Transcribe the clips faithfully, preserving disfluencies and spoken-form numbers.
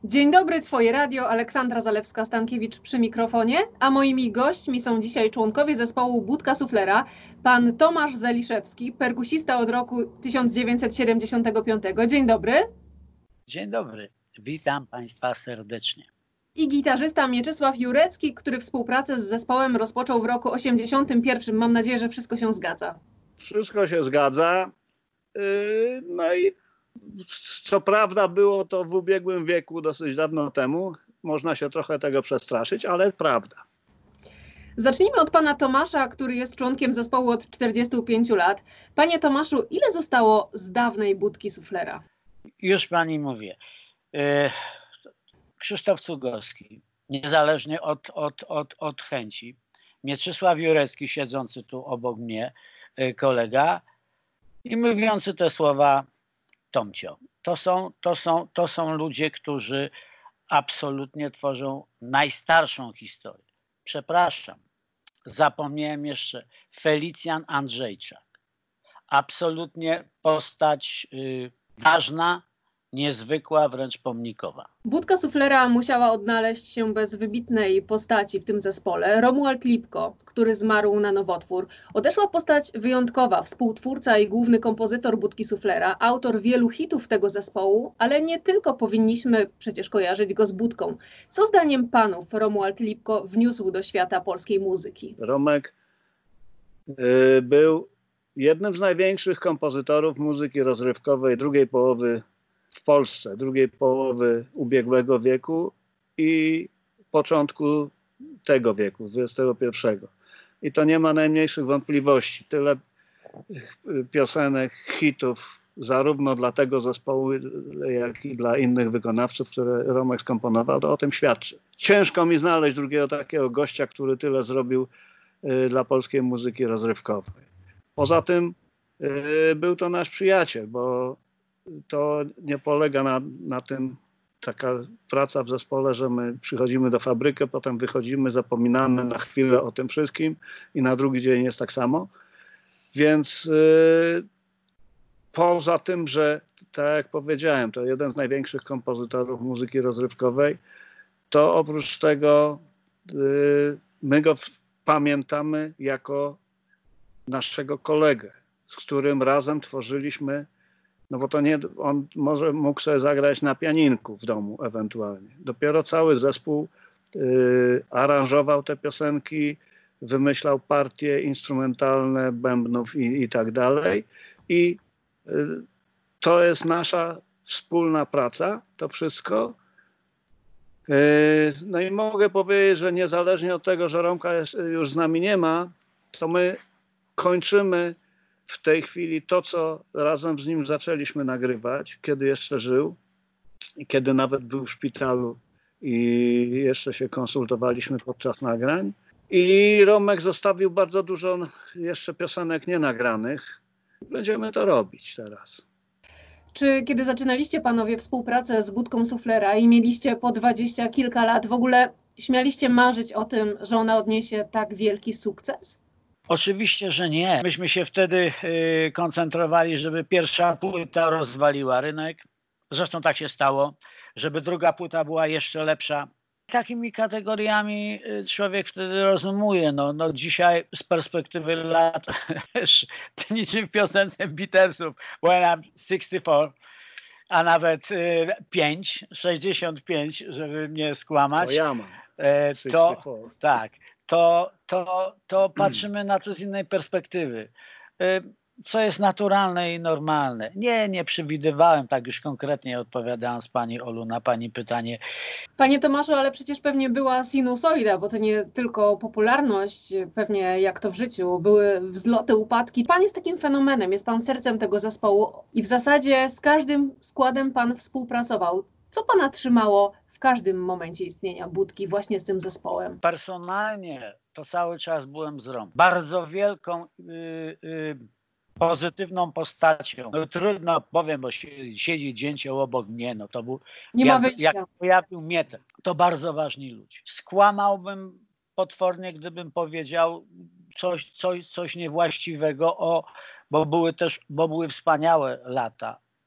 Dzień dobry, Twoje radio, Aleksandra Zalewska-Stankiewicz przy mikrofonie, a moimi gośćmi są dzisiaj członkowie zespołu Budka Suflera, pan Tomasz Zeliszewski, perkusista od roku tysiąc dziewięćset siedemdziesiątego piątego. Dzień dobry. Dzień dobry, witam Państwa serdecznie. I gitarzysta Mieczysław Jurecki, który współpracę z zespołem rozpoczął w roku osiemdziesiątym pierwszym. Mam nadzieję, że wszystko się zgadza. Wszystko się zgadza. No i co prawda było to w ubiegłym wieku, dosyć dawno temu. Można się trochę tego przestraszyć, ale prawda. Zacznijmy od pana Tomasza, który jest członkiem zespołu od czterdziestu pięciu lat. Panie Tomaszu, ile zostało z dawnej Budki Suflera? Już pani mówię. Krzysztof Cugowski, niezależnie od, od, od, od chęci. Mieczysław Jurecki, siedzący tu obok mnie, kolega, i mówiący te słowa Tomcio. To są, to są, to są ludzie, którzy absolutnie tworzą najstarszą historię. Przepraszam, zapomniałem jeszcze Felicjan Andrzejczak. Absolutnie postać y, ważna, niezwykła, wręcz pomnikowa. Budka Suflera musiała odnaleźć się bez wybitnej postaci w tym zespole. Romuald Lipko, który zmarł na nowotwór. Odeszła postać wyjątkowa, współtwórca i główny kompozytor Budki Suflera, autor wielu hitów tego zespołu, ale nie tylko powinniśmy przecież kojarzyć go z Budką. Co zdaniem panów Romuald Lipko wniósł do świata polskiej muzyki? Romek y, był jednym z największych kompozytorów muzyki rozrywkowej drugiej połowy w Polsce, drugiej połowy ubiegłego wieku i początku tego wieku, dwudziestego pierwszego. I to nie ma najmniejszych wątpliwości. Tyle piosenek, hitów, zarówno dla tego zespołu, jak i dla innych wykonawców, które Romek skomponował, to o tym świadczy. Ciężko mi znaleźć drugiego takiego gościa, który tyle zrobił dla polskiej muzyki rozrywkowej. Poza tym był to nasz przyjaciel, bo to nie polega na, na tym taka praca w zespole, że my przychodzimy do fabryki, potem wychodzimy, zapominamy na chwilę o tym wszystkim i na drugi dzień jest tak samo. Więc yy, poza tym, że tak jak powiedziałem, to jeden z największych kompozytorów muzyki rozrywkowej, to oprócz tego yy, my go w, pamiętamy jako naszego kolegę, z którym razem tworzyliśmy. No bo to nie, on może mógł sobie zagrać na pianinku w domu ewentualnie. Dopiero cały zespół y, aranżował te piosenki, wymyślał partie instrumentalne, bębnów i, i tak dalej. I y, to jest nasza wspólna praca, to wszystko. Y, no i mogę powiedzieć, że niezależnie od tego, że Romka jest, już z nami nie ma, to my kończymy w tej chwili to, co razem z nim zaczęliśmy nagrywać, kiedy jeszcze żył i kiedy nawet był w szpitalu i jeszcze się konsultowaliśmy podczas nagrań. I Romek zostawił bardzo dużo jeszcze piosenek nienagranych. Będziemy to robić teraz. Czy kiedy zaczynaliście panowie współpracę z Budką Suflera i mieliście po dwadzieścia kilka lat, w ogóle śmialiście marzyć o tym, że ona odniesie tak wielki sukces? Oczywiście, że nie. Myśmy się wtedy y, koncentrowali, żeby pierwsza płyta rozwaliła rynek. Zresztą tak się stało, żeby druga płyta była jeszcze lepsza. Takimi kategoriami człowiek wtedy rozumuje. No, no dzisiaj z perspektywy lat, niczym w piosence Beatlesów, when I'm sixty-four, a nawet y, pięć, sześćdziesiąt pięć, żeby mnie skłamać. To ja mam. E, to, tak. To, to, to patrzymy na to z innej perspektywy, co jest naturalne i normalne. Nie, nie przewidywałem, tak już konkretnie odpowiadając pani Olu na pani pytanie. Panie Tomaszu, ale przecież pewnie była sinusoida, bo to nie tylko popularność, pewnie jak to w życiu, były wzloty, upadki. Pan jest takim fenomenem, jest pan sercem tego zespołu i w zasadzie z każdym składem pan współpracował. Co pana trzymało w każdym momencie istnienia Budki właśnie z tym zespołem? Personalnie to cały czas byłem z Romem. Bardzo wielką, yy, yy, pozytywną postacią. No, trudno powiem, bo siedzi dzięcioł obok mnie. No, to był, Nie jak, ma wyjścia. Jak pojawił Mietek, to bardzo ważni ludzie. Skłamałbym potwornie, gdybym powiedział coś, coś, coś niewłaściwego, o, bo były też, bo były wspaniałe lata.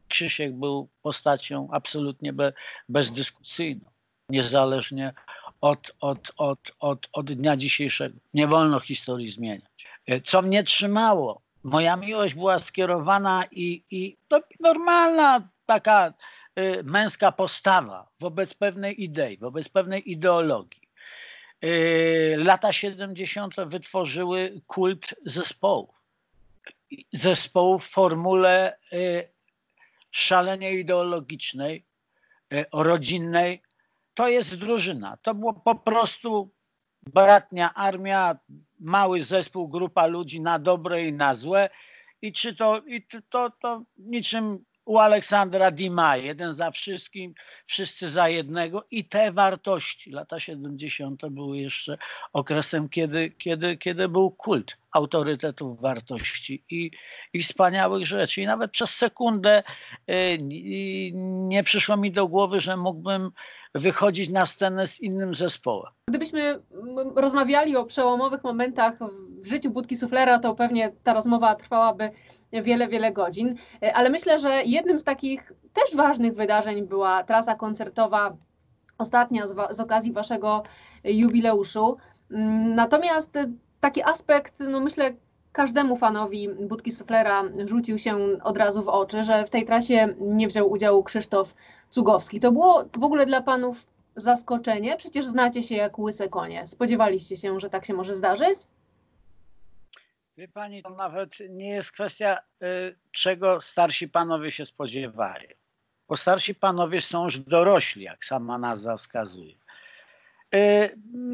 Krzysiek był postacią absolutnie be, bezdyskusyjną, niezależnie od, od, od, od, od dnia dzisiejszego. Nie wolno historii zmieniać. Co mnie trzymało? Moja miłość była skierowana i, i to normalna taka y, męska postawa wobec pewnej idei, wobec pewnej ideologii. Y, lata siedemdziesiąte wytworzyły kult zespołów. Zespołów w formule y, szalenie ideologicznej, y, rodzinnej. To jest drużyna. To było po prostu bratnia armia, mały zespół, grupa ludzi na dobre i na złe. I czy to, i to, to, to niczym u Aleksandra Dima, jeden za wszystkim, wszyscy za jednego. I te wartości, lata siedemdziesiąte były jeszcze okresem, kiedy, kiedy, kiedy był kult autorytetów wartości i, i wspaniałych rzeczy. I nawet przez sekundę y, nie przyszło mi do głowy, że mógłbym wychodzić na scenę z innym zespołem. Gdybyśmy rozmawiali o przełomowych momentach w życiu Budki Suflera, to pewnie ta rozmowa trwałaby wiele, wiele godzin, ale myślę, że jednym z takich też ważnych wydarzeń była trasa koncertowa, ostatnia z, z okazji waszego jubileuszu. Natomiast taki aspekt, no myślę, każdemu fanowi Budki Suflera rzucił się od razu w oczy, że w tej trasie nie wziął udziału Krzysztof Cugowski. To było w ogóle dla panów zaskoczenie? Przecież znacie się jak łyse konie. Spodziewaliście się, że tak się może zdarzyć? Wie pani, to nawet nie jest kwestia, y, czego starsi panowie się spodziewają. Bo starsi panowie są już dorośli, jak sama nazwa wskazuje. Y, y,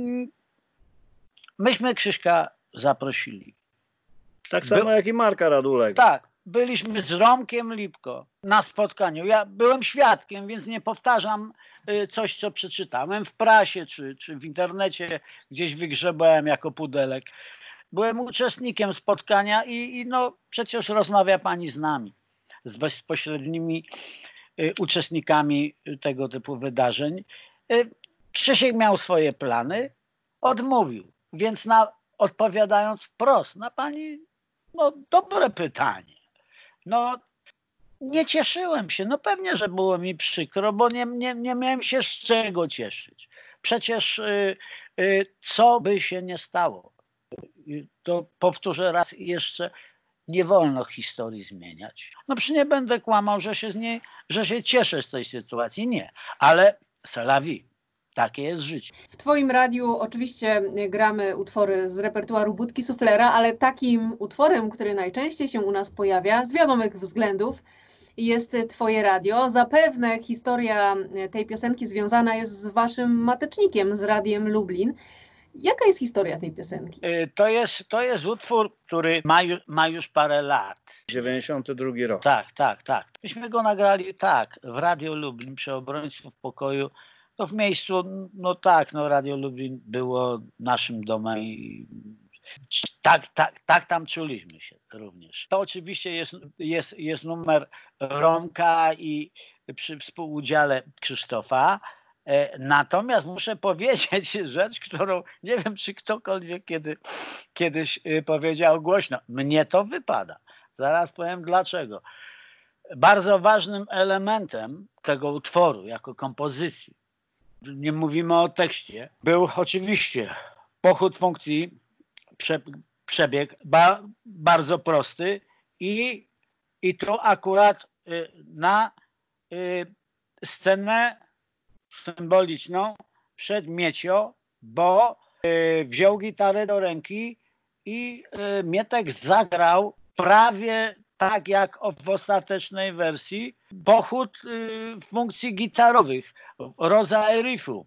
myśmy Krzyśka zaprosili. Tak samo Był, jak i Marka Radulego. Tak, byliśmy z Romkiem Lipko na spotkaniu. Ja byłem świadkiem, więc nie powtarzam y, coś, co przeczytałem w prasie czy, czy w internecie, gdzieś wygrzebałem jako pudelek. Byłem uczestnikiem spotkania i, i no przecież rozmawia pani z nami, z bezpośrednimi y, uczestnikami tego typu wydarzeń. Y, Krzysiek miał swoje plany, odmówił, więc na, odpowiadając wprost na pani no dobre pytanie. No nie cieszyłem się. No pewnie, że było mi przykro, bo nie, nie, nie miałem się z czego cieszyć. Przecież y, y, co by się nie stało, y, to powtórzę raz jeszcze, nie wolno historii zmieniać. No przecież nie będę kłamał, że się z niej, że się cieszę z tej sytuacji. Nie. Ale c'est la vie. Takie jest życie. W twoim radiu oczywiście gramy utwory z repertuaru Budki Suflera, ale takim utworem, który najczęściej się u nas pojawia, z wiadomych względów, jest twoje radio. Zapewne historia tej piosenki związana jest z waszym matecznikiem, z Radiem Lublin. Jaka jest historia tej piosenki? To jest, to jest utwór, który ma, ju, ma już parę lat. dziewięćdziesiąty drugi rok. Tak, tak, tak. Myśmy go nagrali tak, w Radio Lublin przy Obrońców Pokoju. No w miejscu, no tak, no Radio Lublin było naszym domem i tak, tak, tak tam czuliśmy się również. To oczywiście jest, jest, jest numer Romka i przy współudziale Krzysztofa. Natomiast muszę powiedzieć rzecz, którą nie wiem, czy ktokolwiek kiedy, kiedyś powiedział głośno. Mnie to wypada. Zaraz powiem dlaczego. Bardzo ważnym elementem tego utworu jako kompozycji, nie mówimy o tekście, był oczywiście pochód funkcji, prze, przebieg ba, bardzo prosty i, i to akurat y, na y, scenę symboliczną przed Miecio, bo y, wziął gitarę do ręki i y, Mietek zagrał prawie tak jak w ostatecznej wersji pochód y, funkcji gitarowych, rodzaj riffu.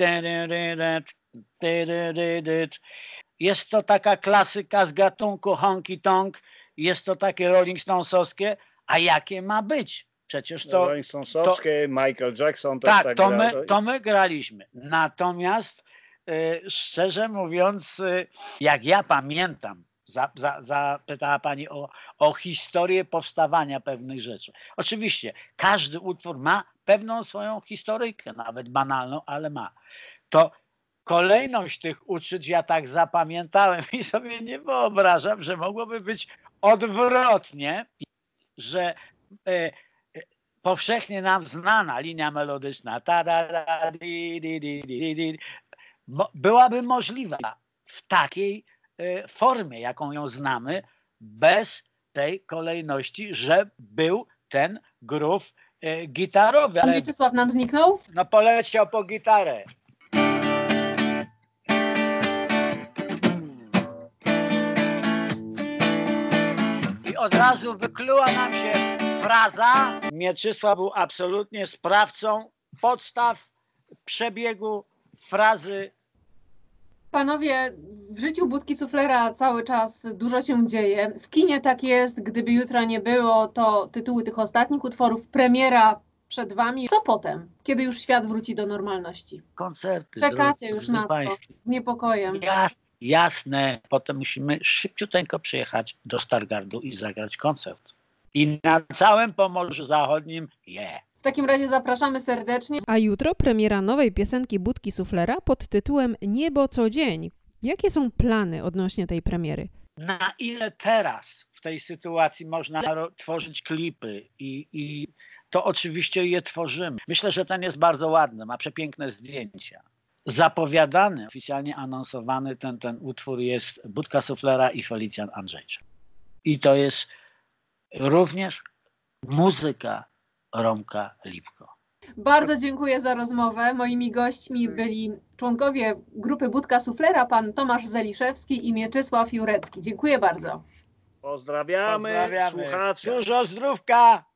Jest to taka klasyka z gatunku honky tonk, jest to takie Rolling Stonesowskie, a jakie ma być? Przecież to... Rolling Stonesowskie, Michael Jackson też tak, tak to, grał. my, to my graliśmy. Natomiast y, szczerze mówiąc, y, jak ja pamiętam, za, za, zapytała pani o, o historię powstawania pewnych rzeczy. Oczywiście każdy utwór ma pewną swoją historyjkę, nawet banalną, ale ma. To kolejność tych uczuć ja tak zapamiętałem i sobie nie wyobrażam, że mogłoby być odwrotnie, że y, powszechnie nam znana linia melodyczna ta, da, da, di, di, di, di, di, mo- byłaby możliwa w takiej y, formie, jaką ją znamy, bez tej kolejności, że był ten groove y, gitarowy. Pan Ale Mieczysław nam zniknął? no poleciał po gitarę. I od razu wykluła nam się fraza. Mieczysław był absolutnie sprawcą podstaw przebiegu frazy. Panowie, w życiu Budki Suflera cały czas dużo się dzieje. W kinie tak jest, gdyby jutra nie było, to tytuły tych ostatnich utworów, premiera przed wami. Co potem, kiedy już świat wróci do normalności? Koncerty. Czekacie drodzy już na to, państwo. z niepokojem. Jas, jasne. Potem musimy szybciuteńko przyjechać do Stargardu i zagrać koncert. I na całym Pomorzu Zachodnim je. Yeah. W takim razie zapraszamy serdecznie. A jutro premiera nowej piosenki Budki Suflera pod tytułem Niebo co dzień. Jakie są plany odnośnie tej premiery? Na ile teraz w tej sytuacji można ro- tworzyć klipy i, i to oczywiście je tworzymy. Myślę, że ten jest bardzo ładny, ma przepiękne zdjęcia. Zapowiadany, oficjalnie anonsowany ten, ten utwór jest Budka Suflera i Felicjan Andrzejczak. I to jest również muzyka Romka Lipko. Bardzo dziękuję za rozmowę. Moimi gośćmi byli członkowie grupy Budka Suflera, pan Tomasz Zeliszewski i Mieczysław Jurecki. Dziękuję bardzo. Pozdrawiamy, Pozdrawiamy. słuchacze. Dużo zdrówka!